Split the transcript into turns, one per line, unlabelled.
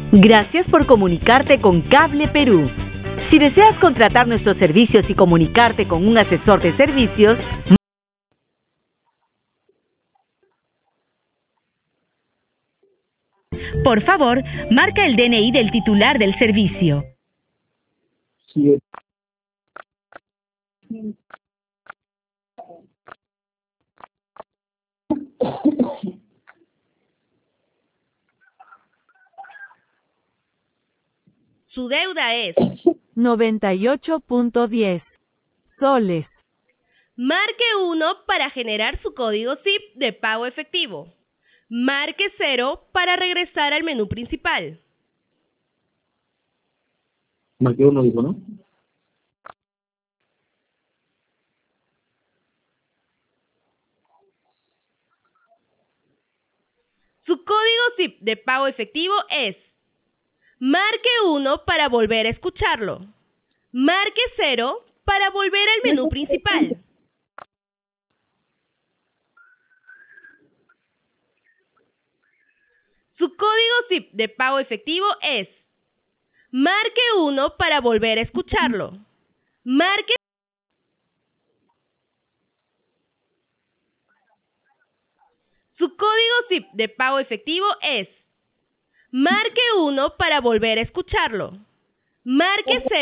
Gracias por comunicarte con Cable Perú. Si deseas contratar nuestros servicios y comunicarte con un asesor de servicios, por favor, marca el DNI del titular del servicio.
Sí.
Su deuda es
98.10 soles.
marque 1 para generar su código SIP de pago efectivo. Marque 0 para regresar al menú principal.
Marqué uno, dijo, ¿no?
Su código SIP de pago efectivo es marque 1 para volver a escucharlo. Marque 0 para volver al menú principal. Su código SIP de pago efectivo es marque 1 para volver a escucharlo. Marque Su código SIP de pago efectivo es marque 1 para volver a escucharlo. Marque 0